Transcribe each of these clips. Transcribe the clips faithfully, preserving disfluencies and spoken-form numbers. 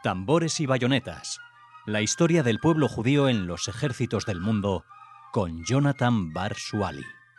Tambores y bayonetas. La historia del pueblo judío en los ejércitos del mundo con Jonathan Bar Shuali.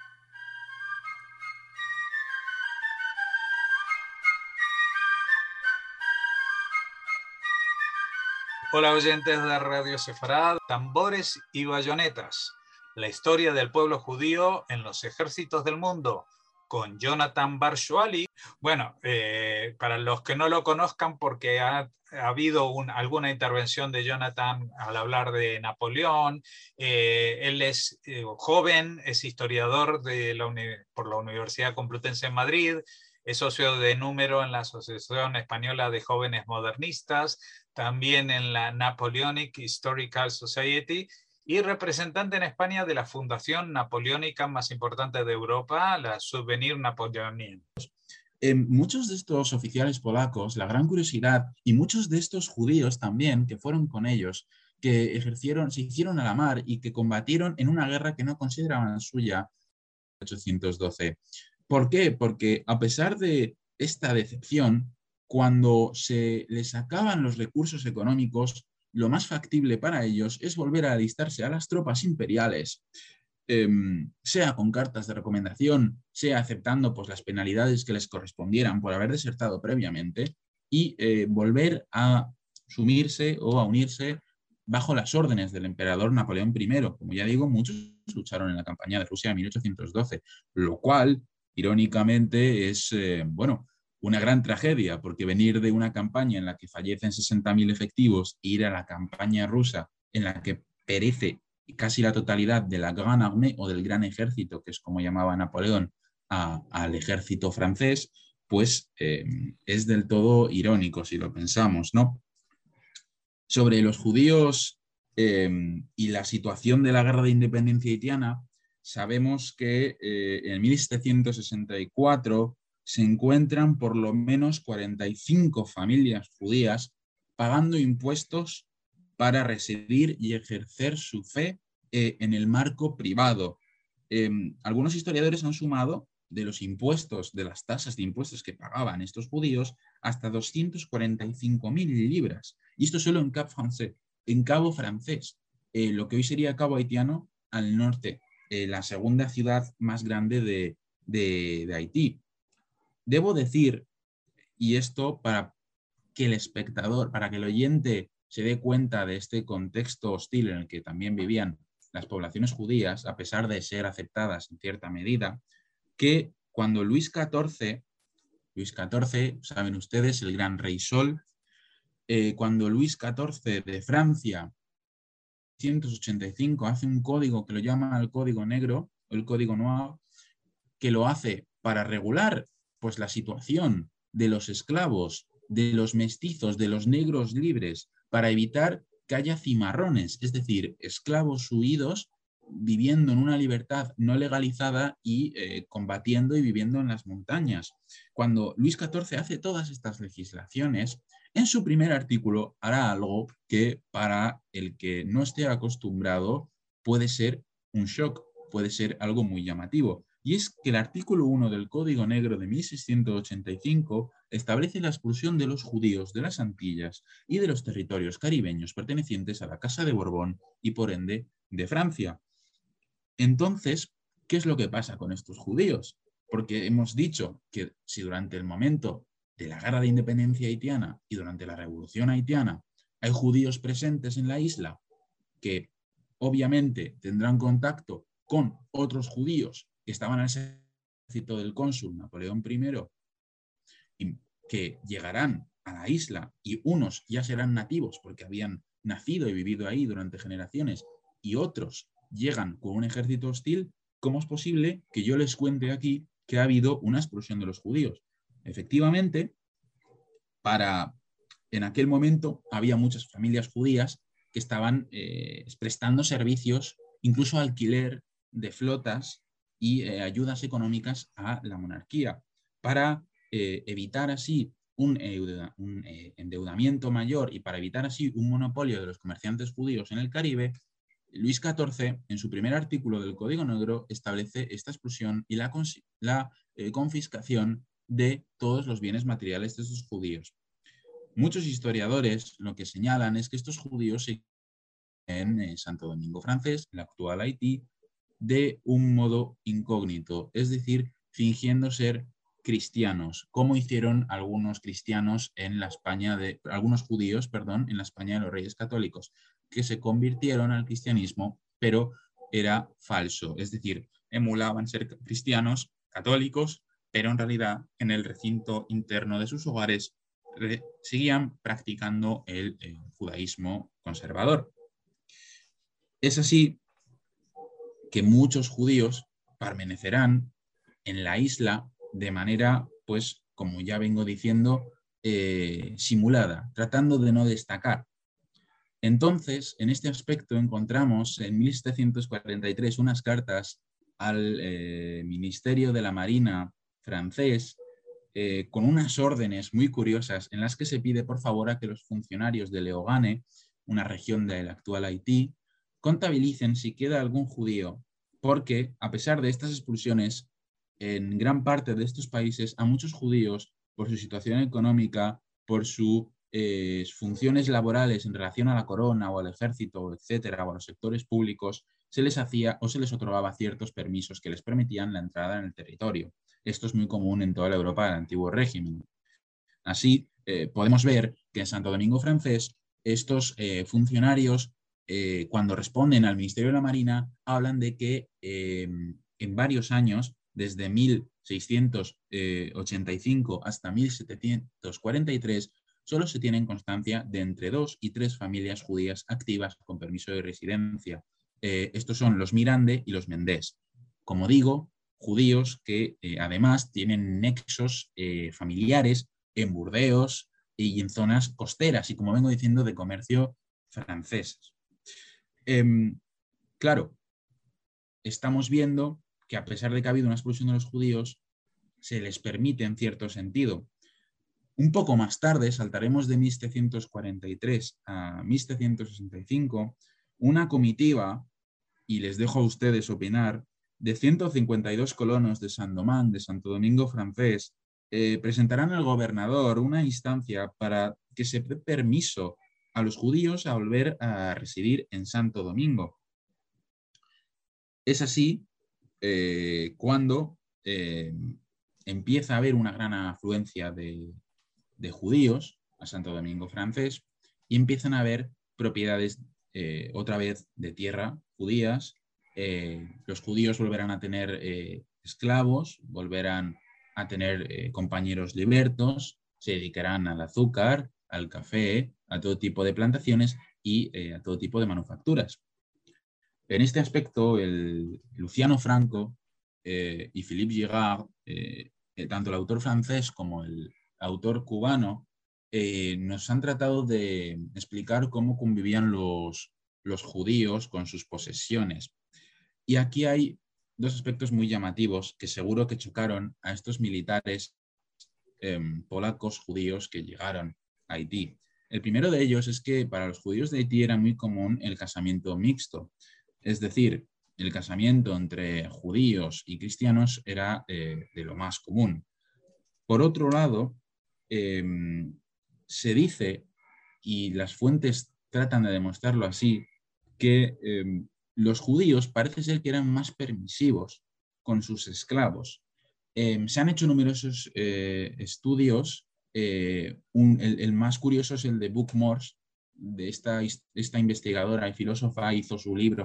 Hola oyentes de Radio Sefarad, Tambores y bayonetas. La historia del pueblo judío en los ejércitos del mundo con Jonathan Bar Shuali. Bueno, eh, para los que no lo conozcan, porque ha, ha habido un, alguna intervención de Jonathan al hablar de Napoleón, eh, él es eh, joven, es historiador de la uni por la Universidad Complutense en Madrid, es socio de número en la Asociación Española de Jóvenes Modernistas, también en la Napoleonic Historical Society, y representante en España de la fundación napoleónica más importante de Europa, la Souvenir Napoleonien. Eh, muchos de estos oficiales polacos, la gran curiosidad, y muchos de estos judíos también que fueron con ellos, que ejercieron, se hicieron a la mar y que combatieron en una guerra que no consideraban suya en mil ochocientos doce. ¿Por qué? Porque a pesar de esta decepción, cuando se les acaban los recursos económicos, lo más factible para ellos es volver a alistarse a las tropas imperiales, eh, sea con cartas de recomendación, sea aceptando pues, las penalidades que les correspondieran por haber desertado previamente y eh, volver a sumirse o a unirse bajo las órdenes del emperador Napoleón primero. Como ya digo, muchos lucharon en la campaña de Rusia de mil ochocientos doce, lo cual, irónicamente, es, eh, bueno, una gran tragedia, porque venir de una campaña en la que fallecen sesenta mil efectivos e ir a la campaña rusa en la que perece casi la totalidad de la Grande Armée o del Gran Ejército, que es como llamaba Napoleón a, al ejército francés, pues eh, es del todo irónico si lo pensamos, ¿no? Sobre los judíos eh, y la situación de la Guerra de Independencia haitiana, sabemos que eh, en mil setecientos sesenta y cuatro se encuentran por lo menos cuarenta y cinco familias judías pagando impuestos para residir y ejercer su fe eh, en el marco privado. Eh, algunos historiadores han sumado de los impuestos, de las tasas de impuestos que pagaban estos judíos, hasta doscientas cuarenta y cinco mil libras. Y esto solo en Cap Francés, en Cabo Francés, eh, lo que hoy sería Cabo Haitiano al norte, eh, la segunda ciudad más grande de, de, de Haití. Debo decir, y esto para que el espectador, para que el oyente se dé cuenta de este contexto hostil en el que también vivían las poblaciones judías, a pesar de ser aceptadas en cierta medida, que cuando Luis catorce, Luis catorce, saben ustedes, el gran rey Sol, eh, cuando Luis catorce de Francia, en mil setecientos ochenta y cinco, hace un código que lo llama el Código Negro, el Código Noir, que lo hace para regular pues, la situación de los esclavos, de los mestizos, de los negros libres, para evitar que haya cimarrones, es decir, esclavos huidos viviendo en una libertad no legalizada y eh, combatiendo y viviendo en las montañas. Cuando Luis catorce hace todas estas legislaciones, en su primer artículo hará algo que para el que no esté acostumbrado puede ser un shock, puede ser algo muy llamativo. Y es que el artículo uno del Código Negro de mil seiscientos ochenta y cinco establece la expulsión de los judíos de las Antillas y de los territorios caribeños pertenecientes a la Casa de Borbón y por ende de Francia. Entonces, ¿qué es lo que pasa con estos judíos? Porque hemos dicho que si durante el momento de la Guerra de Independencia haitiana y durante la Revolución haitiana hay judíos presentes en la isla que obviamente tendrán contacto con otros judíos que estaban al ejército del cónsul Napoleón primero y que llegarán a la isla y unos ya serán nativos porque habían nacido y vivido ahí durante generaciones y otros llegan con un ejército hostil, ¿cómo es posible que yo les cuente aquí que ha habido una expulsión de los judíos? Efectivamente, para, en aquel momento había muchas familias judías que estaban eh, prestando servicios, incluso alquiler de flotas y eh, ayudas económicas a la monarquía, para eh, evitar así un, eh, un eh, endeudamiento mayor y para evitar así un monopolio de los comerciantes judíos en el Caribe. Luis catorce, en su primer artículo del Código Negro, establece esta expulsión y la, la eh, confiscación de todos los bienes materiales de esos judíos. Muchos historiadores lo que señalan es que estos judíos se en eh, Santo Domingo Francés, el actual Haití, de un modo incógnito, es decir, fingiendo ser cristianos, como hicieron algunos cristianos en la España de, algunos judíos, perdón, en la España de los Reyes Católicos, que se convirtieron al cristianismo, pero era falso, es decir, emulaban ser cristianos católicos, pero en realidad en el recinto interno de sus hogares seguían practicando el eh, judaísmo conservador. Es así que muchos judíos permanecerán en la isla de manera, pues, como ya vengo diciendo, eh, simulada, tratando de no destacar. Entonces, en este aspecto encontramos en mil setecientos cuarenta y tres unas cartas al eh, Ministerio de la Marina francés eh, con unas órdenes muy curiosas en las que se pide por favor a que los funcionarios de Leogane, una región del actual Haití, contabilicen si queda algún judío, porque a pesar de estas expulsiones, en gran parte de estos países a muchos judíos, por su situación económica, por sus eh, funciones laborales en relación a la corona o al ejército, etcétera, o a los sectores públicos, se les hacía o se les otorgaba ciertos permisos que les permitían la entrada en el territorio. Esto es muy común en toda la Europa del antiguo régimen. Así, eh, podemos ver que en Santo Domingo Francés, estos eh, funcionarios, eh, cuando responden al Ministerio de la Marina, hablan de que eh, en varios años, desde mil seiscientos ochenta y cinco hasta mil setecientos cuarenta y tres, solo se tienen constancia de entre dos y tres familias judías activas con permiso de residencia. Eh, estos son los Mirande y los Mendés. Como digo, judíos que eh, además tienen nexos eh, familiares en Burdeos y en zonas costeras y, como vengo diciendo, de comercio franceses. Eh, claro, estamos viendo que a pesar de que ha habido una expulsión de los judíos, se les permite en cierto sentido. Un poco más tarde, saltaremos de mil setecientos cuarenta y tres a mil setecientos sesenta y cinco, una comitiva, y les dejo a ustedes opinar, de ciento cincuenta y dos colonos de Saint-Domingue, de Santo Domingo Francés, eh, presentarán al gobernador una instancia para que se dé permiso a los judíos a volver a residir en Santo Domingo. Es así eh, cuando eh, empieza a haber una gran afluencia de, de judíos a Santo Domingo Francés y empiezan a haber propiedades eh, otra vez de tierra judías. Eh, los judíos volverán a tener eh, esclavos, volverán a tener eh, compañeros libertos, se dedicarán al azúcar, al café, a todo tipo de plantaciones y eh, a todo tipo de manufacturas. En este aspecto, el Luciano Franco eh, y Philippe Girard, eh, tanto el autor francés como el autor cubano, eh, nos han tratado de explicar cómo convivían los, los judíos con sus posesiones. Y aquí hay dos aspectos muy llamativos que seguro que chocaron a estos militares eh, polacos judíos que llegaron a Haití. El primero de ellos es que para los judíos de Haití era muy común el casamiento mixto, es decir, el casamiento entre judíos y cristianos era eh, de lo más común. Por otro lado, eh, se dice, y las fuentes tratan de demostrarlo así, que eh, los judíos parece ser que eran más permisivos con sus esclavos. Eh, se han hecho numerosos eh, estudios, eh, un, el, el más curioso es el de Buck Morse, de esta, esta investigadora y filósofa, hizo su libro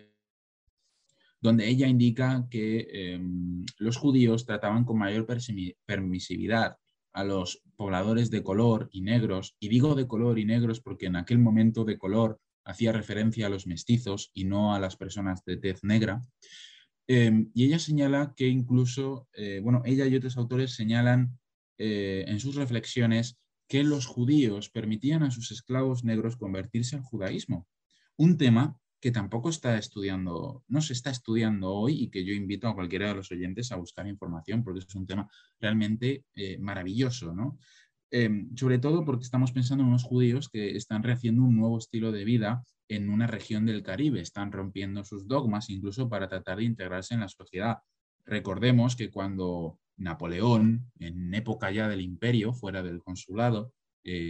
donde ella indica que eh, los judíos trataban con mayor permisividad a los pobladores de color y negros, y digo de color y negros porque en aquel momento de color hacía referencia a los mestizos y no a las personas de tez negra. Eh, y ella señala que incluso, eh, bueno, ella y otros autores señalan eh, en sus reflexiones que los judíos permitían a sus esclavos negros convertirse al judaísmo. Un tema que tampoco está estudiando, no se está estudiando hoy y que yo invito a cualquiera de los oyentes a buscar información porque es un tema realmente eh, maravilloso, ¿no? Eh, sobre todo porque estamos pensando en unos judíos que están rehaciendo un nuevo estilo de vida en una región del Caribe, están rompiendo sus dogmas incluso para tratar de integrarse en la sociedad. Recordemos que cuando Napoleón, en época ya del imperio, fuera del consulado, eh,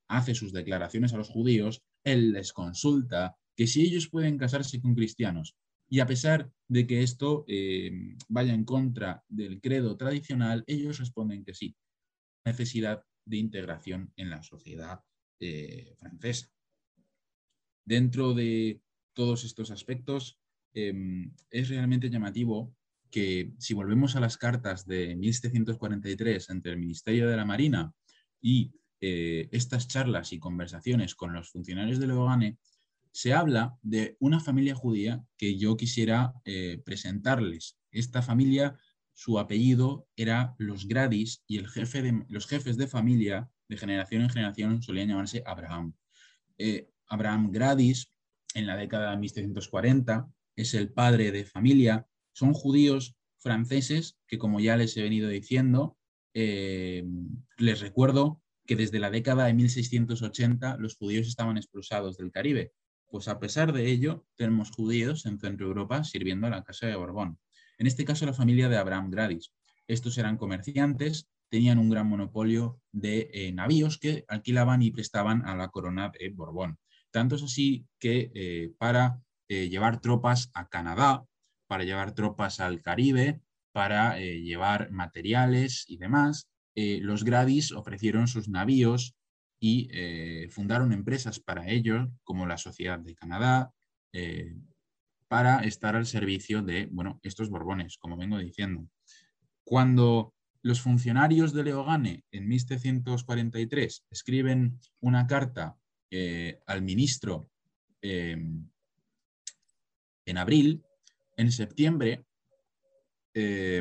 hace sus declaraciones a los judíos, él les consulta que si ellos pueden casarse con cristianos. Y a pesar de que esto eh, vaya en contra del credo tradicional, ellos responden que sí. Necesidad de integración en la sociedad eh, francesa. Dentro de todos estos aspectos, eh, es realmente llamativo que si volvemos a las cartas de mil setecientos cuarenta y tres entre el Ministerio de la Marina y eh, estas charlas y conversaciones con los funcionarios de Leogane, se habla de una familia judía que yo quisiera eh, presentarles. Esta familia, su apellido era los Gradis y el jefe de, los jefes de familia de generación en generación solían llamarse Abraham. Eh, Abraham Gradis, en la década de mil setecientos cuarenta, es el padre de familia. Son judíos franceses que, como ya les he venido diciendo, eh, les recuerdo que desde la década de mil seiscientos ochenta los judíos estaban expulsados del Caribe. Pues a pesar de ello, tenemos judíos en Centro Europa sirviendo a la Casa de Borbón. En este caso, la familia de Abraham Gradis. Estos eran comerciantes, tenían un gran monopolio de eh, navíos que alquilaban y prestaban a la corona de Borbón. Tanto es así que eh, para eh, llevar tropas a Canadá, para llevar tropas al Caribe, para eh, llevar materiales y demás, eh, los Gradis ofrecieron sus navíos y eh, fundaron empresas para ello, como la Sociedad de Canadá, eh, para estar al servicio de, bueno, estos Borbones, como vengo diciendo. Cuando los funcionarios de Leogane en mil setecientos cuarenta y tres escriben una carta eh, al ministro eh, en abril, en septiembre, eh,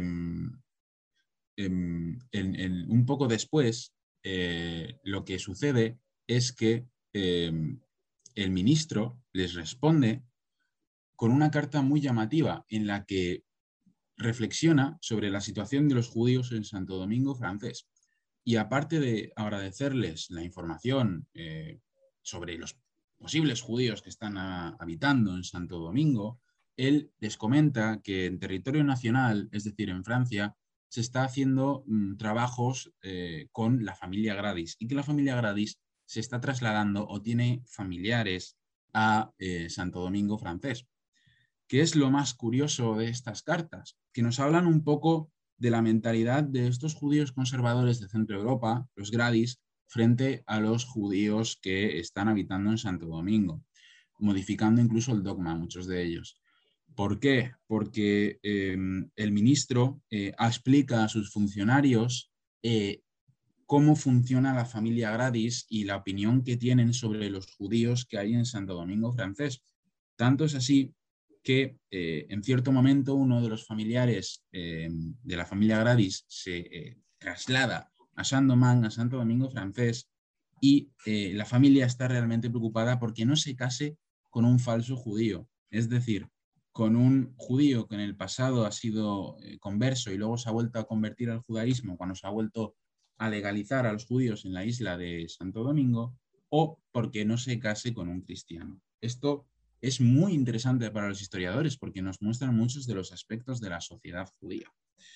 en, en, un poco después, eh, lo que sucede es que eh, el ministro les responde con una carta muy llamativa en la que reflexiona sobre la situación de los judíos en Santo Domingo francés. Y aparte de agradecerles la información eh, sobre los posibles judíos que están a, habitando en Santo Domingo, él les comenta que en territorio nacional, es decir, en Francia, se está haciendo mmm, trabajos eh, con la familia Gradis y que la familia Gradis se está trasladando o tiene familiares a eh, Santo Domingo francés. ¿Qué es lo más curioso de estas cartas? Que nos hablan un poco de la mentalidad de estos judíos conservadores de Centro Europa, los Gradis, frente a los judíos que están habitando en Santo Domingo, modificando incluso el dogma, muchos de ellos. ¿Por qué? Porque eh, el ministro eh, explica a sus funcionarios eh, cómo funciona la familia Gradis y la opinión que tienen sobre los judíos que hay en Santo Domingo francés. Tanto es así que eh, en cierto momento uno de los familiares eh, de la familia Gradis se eh, traslada a Saint-Domingue, a Santo Domingo francés, y eh, la familia está realmente preocupada porque no se case con un falso judío, es decir, con un judío que en el pasado ha sido eh, converso y luego se ha vuelto a convertir al judaísmo cuando se ha vuelto a legalizar a los judíos en la isla de Santo Domingo, o porque no se case con un cristiano. Esto es muy interesante para los historiadores porque nos muestran muchos de los aspectos de la sociedad judía.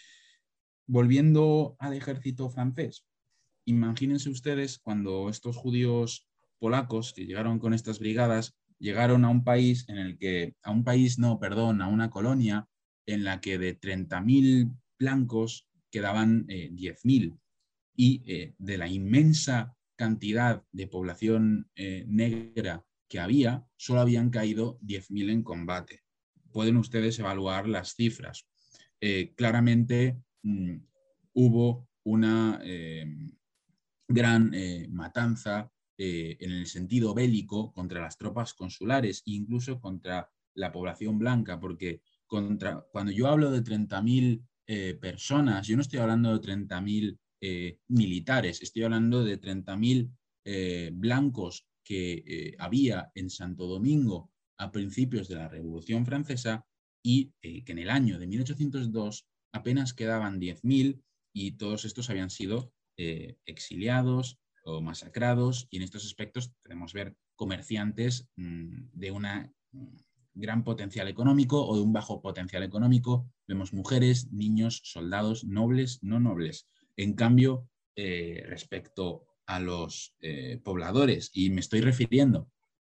Volviendo al ejército francés, imagínense ustedes cuando estos judíos polacos que llegaron con estas brigadas llegaron a un país en el que, a un país, no, perdón, a una colonia en la que de treinta mil blancos quedaban eh, diez mil y eh, de la inmensa cantidad de población eh, negra que había, solo habían caído diez mil en combate. Pueden ustedes evaluar las cifras. Eh, claramente mmm, hubo una eh, gran eh, matanza eh, en el sentido bélico contra las tropas consulares e incluso contra la población blanca, porque contra, cuando yo hablo de treinta mil eh, personas, yo no estoy hablando de treinta mil eh, militares, estoy hablando de treinta mil eh, blancos que eh, había en Santo Domingo a principios de la Revolución Francesa y eh, que en el año de mil ochocientos dos apenas quedaban diez mil y todos estos habían sido eh, exiliados o masacrados, y en estos aspectos podemos ver comerciantes mmm, de una mmm, gran potencial económico o de un bajo potencial económico, vemos mujeres, niños, soldados, nobles, no nobles. En cambio, eh, respecto a los eh, pobladores, y me estoy refiriendo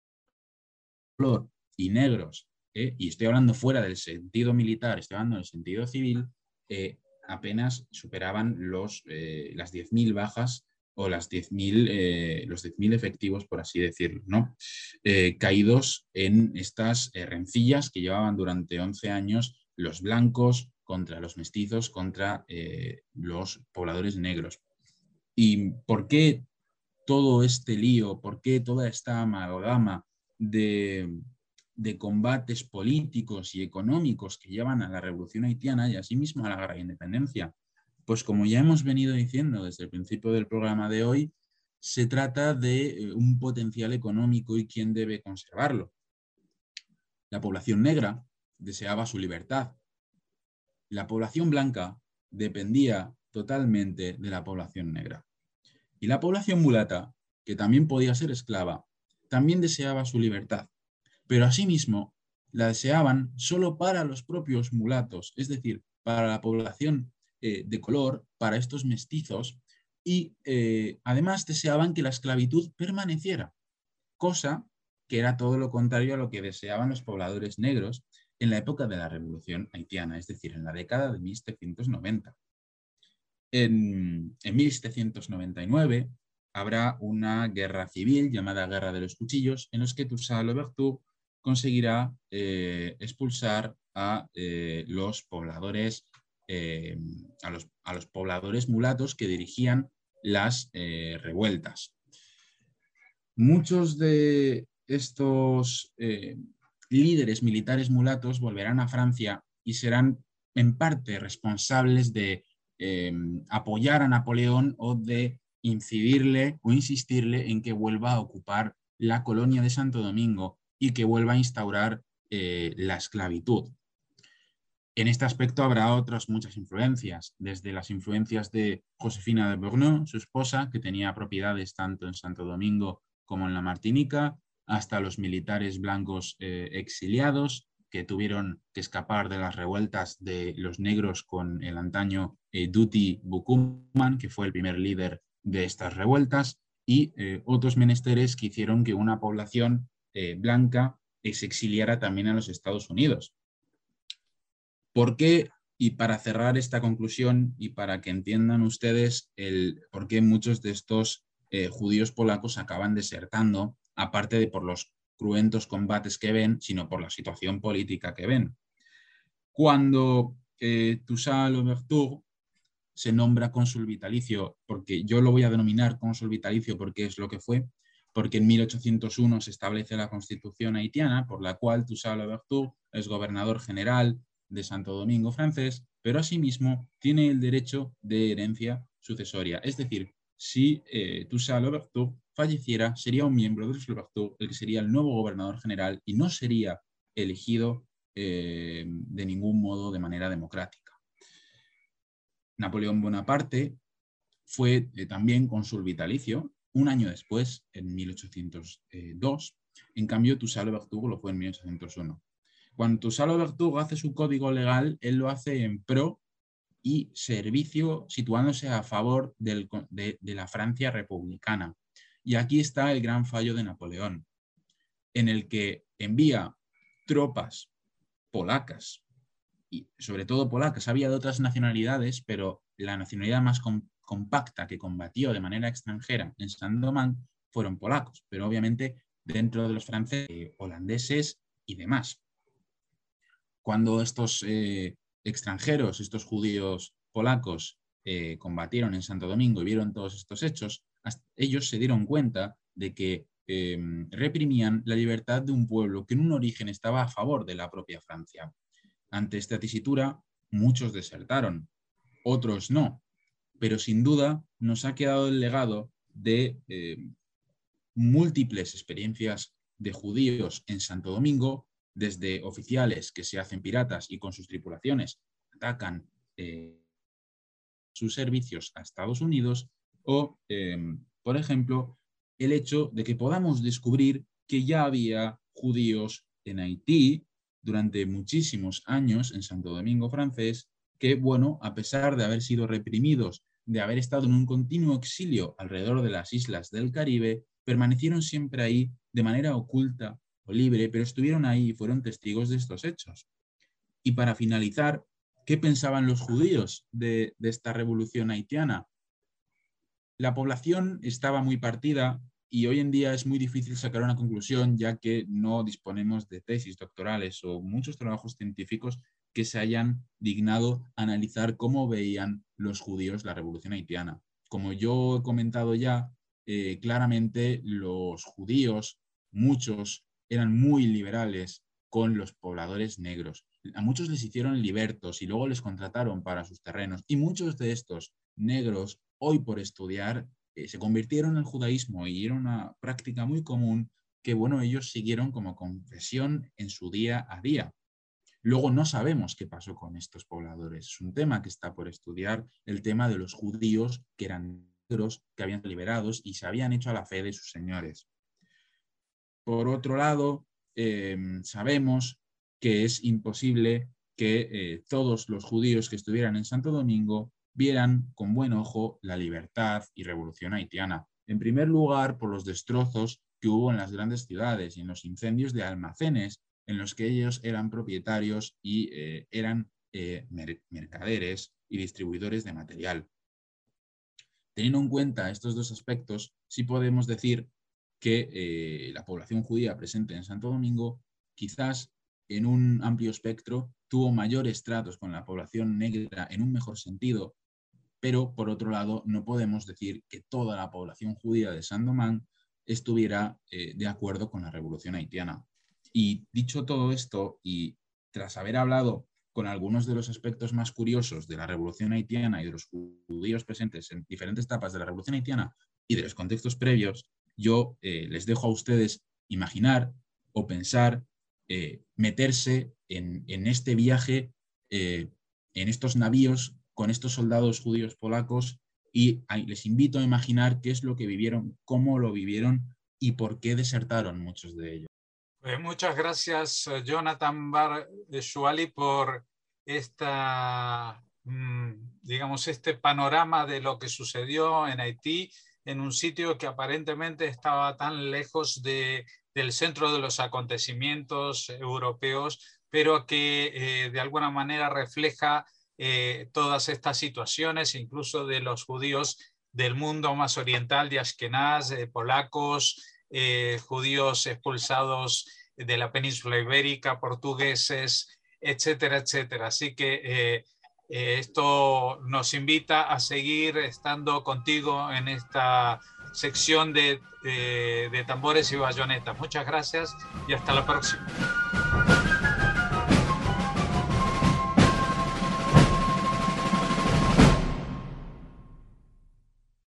a color y negros, eh, y estoy hablando fuera del sentido militar, estoy hablando del sentido civil, eh, apenas superaban los, eh, las diez mil bajas o las diez mil, eh, los diez mil efectivos, por así decirlo, ¿no? Eh, caídos en estas eh, rencillas que llevaban durante once años los blancos contra los mestizos, contra eh, los pobladores negros. ¿Y por qué todo este lío, por qué toda esta amalgama de, de combates políticos y económicos que llevan a la revolución haitiana y asimismo a la guerra de independencia? Pues como ya hemos venido diciendo desde el principio del programa de hoy, se trata de un potencial económico y quién debe conservarlo. La población negra deseaba su libertad. La población blanca dependía totalmente de la población negra. Y la población mulata, que también podía ser esclava, también deseaba su libertad, pero asimismo la deseaban solo para los propios mulatos, es decir, para la población eh, de color, para estos mestizos, y eh, además deseaban que la esclavitud permaneciera, cosa que era todo lo contrario a lo que deseaban los pobladores negros en la época de la Revolución Haitiana, es decir, en la década de mil setecientos noventa. En, en mil setecientos noventa y nueve habrá una guerra civil llamada Guerra de los Cuchillos, en los que Toussaint Louverture conseguirá eh, expulsar a eh, los pobladores, eh, a, los, a los pobladores mulatos que dirigían las eh, revueltas. Muchos de estos eh, líderes militares mulatos volverán a Francia y serán en parte responsables de eh, apoyar a Napoleón o de incidirle o insistirle en que vuelva a ocupar la colonia de Santo Domingo y que vuelva a instaurar eh, la esclavitud. En este aspecto habrá otras muchas influencias, desde las influencias de Josefina de Beauharnais, su esposa, que tenía propiedades tanto en Santo Domingo como en la Martinica, hasta los militares blancos eh, exiliados que tuvieron que escapar de las revueltas de los negros con el antaño eh, Duty Bukuman, que fue el primer líder de estas revueltas, y eh, otros menesteres que hicieron que una población eh, blanca eh, se exiliara también a los Estados Unidos. ¿Por qué? Y para cerrar esta conclusión y para que entiendan ustedes el por qué muchos de estos eh, judíos polacos acaban desertando, aparte de por los cruentos combates que ven, sino por la situación política que ven. Cuando eh, Toussaint Louverture se nombra cónsul vitalicio, porque yo lo voy a denominar cónsul vitalicio porque es lo que fue, porque en mil ochocientos uno se establece la Constitución haitiana, por la cual Toussaint Louverture es gobernador general de Santo Domingo francés, pero asimismo tiene el derecho de herencia sucesoria. Es decir, si eh, Toussaint Louverture falleciera, sería un miembro de los Louverture el que sería el nuevo gobernador general y no sería elegido eh, de ningún modo de manera democrática. Napoleón Bonaparte fue eh, también cónsul vitalicio un año después, en mil ochocientos dos. En cambio, Toussaint Louverture lo fue en mil ochocientos uno. Cuando Toussaint Louverture hace su código legal, él lo hace en pro y servicio, situándose a favor del, de, de la Francia republicana. Y aquí está el gran fallo de Napoleón, en el que envía tropas polacas, y sobre todo polacas, había de otras nacionalidades, pero la nacionalidad más com compacta que combatió de manera extranjera en Saint-Domingue fueron polacos, pero obviamente dentro de los franceses, eh, holandeses y demás. Cuando estos eh, extranjeros, estos judíos polacos, eh, combatieron en Santo Domingo y vieron todos estos hechos, ellos se dieron cuenta de que eh, reprimían la libertad de un pueblo que en un origen estaba a favor de la propia Francia. Ante esta tesitura, muchos desertaron, otros no, pero sin duda nos ha quedado el legado de eh, múltiples experiencias de judíos en Santo Domingo, desde oficiales que se hacen piratas y con sus tripulaciones atacan eh, sus servicios a Estados Unidos, o, eh, por ejemplo, el hecho de que podamos descubrir que ya había judíos en Haití durante muchísimos años en Santo Domingo francés, que, bueno, a pesar de haber sido reprimidos de haber estado en un continuo exilio alrededor de las islas del Caribe, permanecieron siempre ahí de manera oculta o libre, pero estuvieron ahí y fueron testigos de estos hechos. Y para finalizar, ¿qué pensaban los judíos de, de esta revolución haitiana? La población estaba muy partida y hoy en día es muy difícil sacar una conclusión, ya que no disponemos de tesis doctorales o muchos trabajos científicos que se hayan dignado a analizar cómo veían los judíos la revolución haitiana. Como yo he comentado ya, eh, claramente los judíos, muchos, eran muy liberales con los pobladores negros. A muchos les hicieron libertos y luego les contrataron para sus terrenos. Y muchos de estos negros, hoy por estudiar, eh, se convirtieron en el judaísmo y era una práctica muy común que, bueno, ellos siguieron como confesión en su día a día. Luego no sabemos qué pasó con estos pobladores. Es un tema que está por estudiar, el tema de los judíos que eran negros, que habían sido liberados y se habían hecho a la fe de sus señores. Por otro lado, eh, sabemos que es imposible que eh, todos los judíos que estuvieran en Santo Domingo vieran con buen ojo la libertad y revolución haitiana. En primer lugar, por los destrozos que hubo en las grandes ciudades y en los incendios de almacenes en los que ellos eran propietarios y eh, eran eh, mer mercaderes y distribuidores de material. Teniendo en cuenta estos dos aspectos, sí podemos decir que eh, la población judía presente en Santo Domingo quizás en un amplio espectro tuvo mayores tratos con la población negra en un mejor sentido, pero por otro lado no podemos decir que toda la población judía de Saint-Domingue estuviera eh, de acuerdo con la revolución haitiana. Y dicho todo esto, y tras haber hablado con algunos de los aspectos más curiosos de la revolución haitiana y de los judíos presentes en diferentes etapas de la revolución haitiana y de los contextos previos, yo eh, les dejo a ustedes imaginar o pensar, eh, meterse en, en este viaje, eh, en estos navíos con estos soldados judíos polacos y ahí les invito a imaginar qué es lo que vivieron, cómo lo vivieron y por qué desertaron muchos de ellos. Pues muchas gracias, Jonathan Barshuali, por esta, digamos, este panorama de lo que sucedió en Haití, en un sitio que aparentemente estaba tan lejos de, del centro de los acontecimientos europeos, pero que eh, de alguna manera refleja eh, todas estas situaciones, incluso de los judíos del mundo más oriental, de Ashkenaz, eh, polacos, Eh, judíos expulsados de la península ibérica, portugueses, etcétera, etcétera. Así que eh, eh, esto nos invita a seguir estando contigo en esta sección de, eh, de tambores y bayonetas. Muchas gracias y hasta la próxima.